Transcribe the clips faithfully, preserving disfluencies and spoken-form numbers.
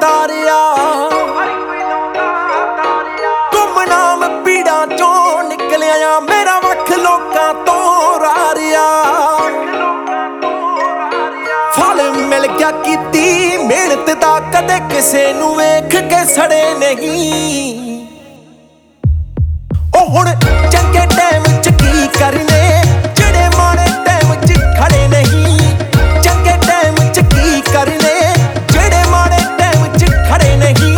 ਤਾਰਿਆ ਗੁੰਮਨਾਮ ਪੀੜਾਂ ਚੋਂ ਨਿਕਲਿਆ ਮੇਰਾ ਵੱਖ ਲੋਕਾਂ ਤੋਂ ਰਾਰਿਆ ਫਲ ਮਿਲ ਗਿਆ ਕੀਤੀ ਮਿਹਨਤ ਦਾ ਕਦੇ ਕਿਸੇ ਨੂੰ ਵੇਖ ਕੇ ਸੜੇ ਨਹੀਂ ਉਹ ਹੁਣ ਚੰਗੇ ਟਾਈਮ ਚ ਕੀ ਕਰਨੇ ਜਿਹੜੇ ਮਾੜੇ ਟਾਈਮ ਚ ਖੜੇ ਨਹੀਂ ਚੰਗੇ ਟਾਈਮ ਚ ਕੀ ਕਰਨੇ ਜਿਹੜੇ ਮਾੜੇ ਟਾਈਮ ਚ ਖੜੇ ਨਹੀਂ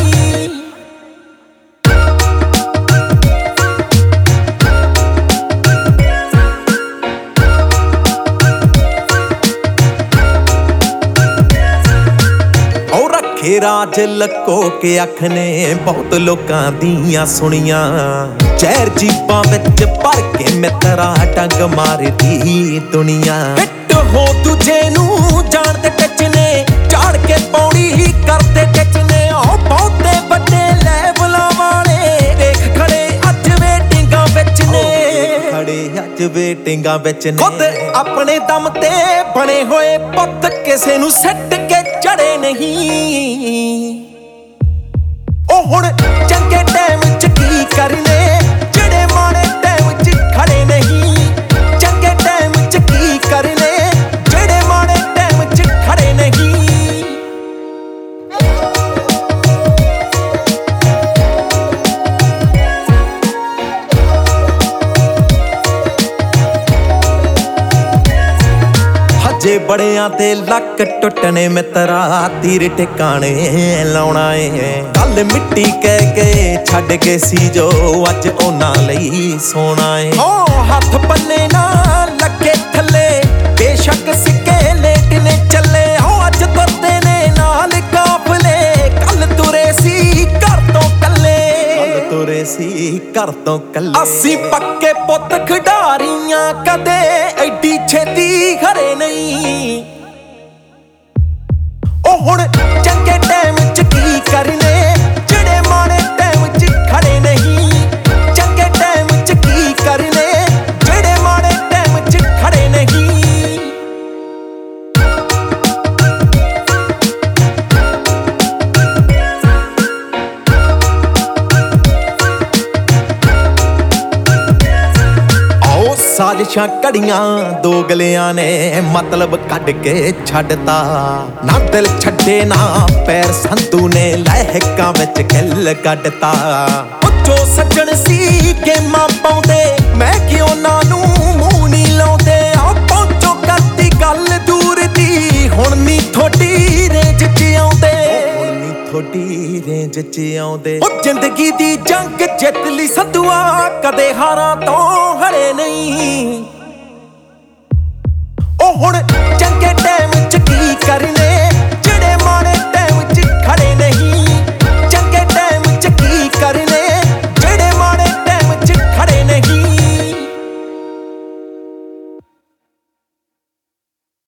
ਉਹ ਰੱਖੇ ਰਾਜ ਲਕੋ ਕੇ ਅੱਖ ਨੇ ਬਹੁਤ ਲੋਕਾਂ ਦੀਆਂ ਸੁਣੀਆਂ ਜ਼ਹਿਰ ਜੀਬਾਂ ਵਿੱਚ ਭਰ ਕੇ ਮਿੱਤਰਾ ਟੰਗ ਮਾਰਦੀ ਦੁਨੀਆ ਫਿੱਟ ਹੋ ਦੂਜੇ ਨੂੰ ਜਾਣਦੇ ਟੱਚ ਨੇ ਝਾੜ ਕੇ ਪੌੜੀ ਕਰਦੇ ਟੱਚ ਨੇ ਉਹ ਬਹੁਤੇ ਵੱਡੇ ਲੈਵਲਾਂ ਵਾਲੇ ਵੇਖ ਖੜੇ ਅੱਜ ਵੇਟਿੰਗਾਂ ਵਿੱਚ ਨੇ ਖੜੇ ਅੱਜ ਵੇਟਿੰਗਾਂ ਵਿੱਚ ਨੇ ਖੁਦ ਆਪਣੇ ਦਮ ਤੇ ਬਣੇ ਹੋਏ ਪੁੱਤ ਕਿਸੇ ਨੂੰ ਸੱਟ ਕੇ ਚੜੇ ਨਹੀਂ ਉਹ ਹੁਣ ਚੰਗੇ ਟਾਈਮ ਚ ਕੀ ਕਰਨੇ ਜਿਹੜੇ ਮਾੜੇ ਟਾਈਮ ਚ ਖੜੇ ਨਹੀਂ ਚੰਗੇ ਟਾਈਮ ਚ ਕੀ ਕਰਨੇ ਜਿਹੜੇ ਮਾੜੇ ਟਾਈਮ ਚ ਖੜੇ ਨਹੀਂ ਹਜੇ ਬੜਿਆਂ ਤੇ ਲੱਕ ਟੁੱਟਣੇ ਮਿੱਤਰਾ ਤੀਰ ਟਿਕਾਣੇ ਲਾਉਣਾ ਏ ਕੱਲ ਮਿੱਟੀ ਕਹਿ ਕੇ ਛੱਡ ਕੇ ਸੀ ਜੋ ਅੱਜ ਉਹਨਾਂ ਲਈ ਸੋਨਾ ਏ ਓ ਹੱਥ ਪੱਲੇ ਨਾ ਲੱਗੇ ਥੱਲੇ ਬੇਸ਼ੱਕ ਸਿੱਕੇ ਲੇਟ ਨੇ ਚੱਲੇ ਓ ਅੱਜ ਤੁਰਦੇ ਨੇ ਨਾਲ ਕਾਫਲੇ ਕੱਲ ਤੁਰੇ ਸੀ ਘਰ ਤੋਂ ਕੱਲੇ ਕੱਲ ਤੁਰੇ ਸੀ ਘਰ ਤੋਂ ਕੱਲੇ ਅਸੀਂ ਪੱਕੇ ਪੁੱਤ ਖਿਡਾਰੀਆਂ ਕਦੇ ਐਡੀ ਛੇਤੀ ਖਰੇ ਨਹੀਂ ਉਹ ਹੁਣ ਚੰਗੇ ਟਾਈਮ ਚ ਕੀ ਕਰਨੇ ਜਿਹੜੇ ਮਾੜੇ ਟਾਈਮ ਚ ਖੜੇ ਨਹੀਂ ਚੰਗੇ ਟਾਈਮ ਚ ਕੀ ਕਰਨੇ ਜਿਹੜੇ ਮਾੜੇ ਟਾਈਮ ਚ ਖੜੇ ਨਹੀਂ ਸਾਜ਼ਿਸ਼ਾਂ ਕੜੀਆਂ ਦੋਗਲਿਆਂ ਨੇ ਮਤਲਬ ਕੱਢ ਕੇ ਛੱਡਤਾ ਨਾ ਦਿਲ ਛੱਡੇ ਨਾ ਪੈਰ ਸੰਧੂ ਨੇ ਲਹਿਕਾਂ ਵਿੱਚ ਖਿੱਲ ਕੱਢਤਾ ਜੋ ਸੱਜਣ ਸੀ ਗੇਮਾਂ ਪਾਉਂਦੇ ਮੈਂ ਕਿ ਉਹਨਾਂ ਨੂੰ ਮੂੰਹ ਨਹੀਂ ਲਾਉਂਦੇ ਆ ਪਹੁੰਚੋ ਕਰਤੀ ਗੱਲ ਦੂਰ ਦੀ ਹੁਣ ਨਹੀਂ ਥੋੜੀ ਰੇਂਜ ਚ ਆਉਂਦੇ ਥੋੜੀ ਰੇਂਜ ਚ ਆਉਂਦੇ ਉਹ ਜ਼ਿੰਦਗੀ ਦੀ ਜੰਗ ਜਿੱਤ ਲਈ ਸੰਧੂਆ ਕਦੇ ਹਾਰਾਂ ਤੋਂ ਹਰੇ ਨਹੀਂ ਉਹ ਹੁਣ ਚੰਗੇ ਟਾਈਮ ਚ ਕੀ ਕਰਨੇ